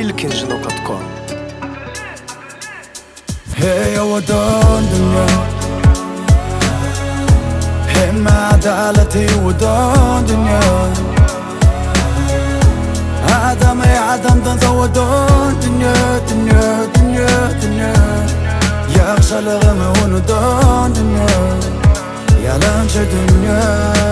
ilkinci.com. Hey ودون dünya hem adaleti ودون dünya adam adamdan ودون dünya dünya dünya dünya yaxşılığımı unutun dünya yalancı dünya.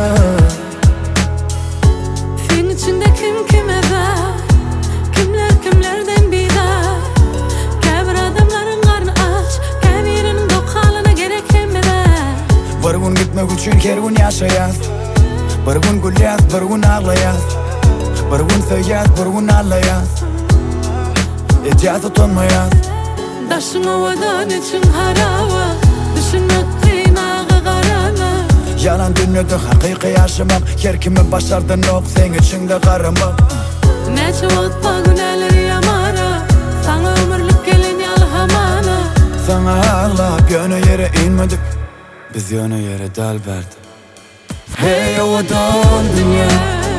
Senin içinde kim kime dar, kimler kimlerden bidar. Kabir adamların karnı aç, kabirinin dokalına gerek hemmeler. Bir gün gitmek için her gün yaşayaz, bir gün gülyaz, bir gün ağlayaz, bir gün söyyaz, bir gün ağlayaz. İcazı tutmayaz. Daşın ovadan için harava, düşünmek kıynağı karana. Yalan dünyada hakiki yaşamak, her kimi başardın ok sen içinde karamak. Neçe vakta güneleri yamara, sana ömürlük gelin yalhamana. Sana ağlayıp yöne yere inmedik, biz yöne yere dal verdik. Hey ودون dünya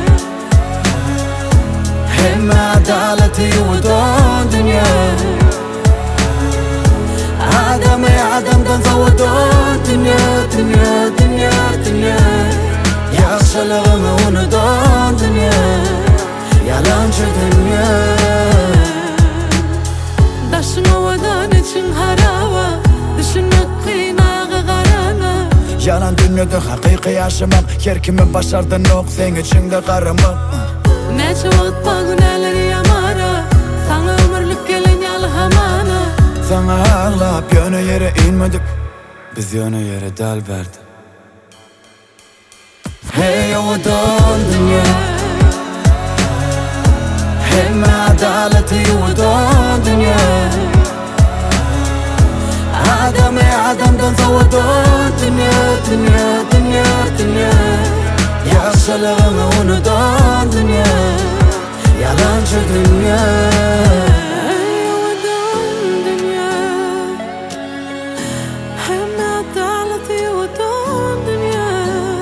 hem adaleti ودون dünya adam adamdan ودون dünya dünya dünya dünya yaxşılığımı unutun dünya yalancı dünya. Daşın ovadan için harava, düşünmek kıynağı karana. Yalan dünyada hakiki yaşamak, her kimi başardın ok sen içinde karamak. Neçe vakta güneleri yamara, sana ömürlük gelin yalhamana. Sana ağlayıp yöne yere inmedik, biz yöne yere dal verdik. Hey ودون dünya hem adaleti ودون dünya adam adamdan ودون dünya dünya dünya dünya yaxşılığımı unutun dünya yalancı dünya. Ey ودون dünya, hem adaleti ودون dünya.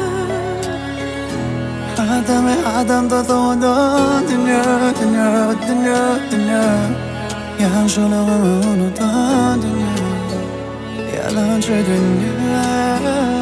Adam adamdan ودون dünya dünya dünya dünya yaşlılığımı unutun dünya yalancı dünya.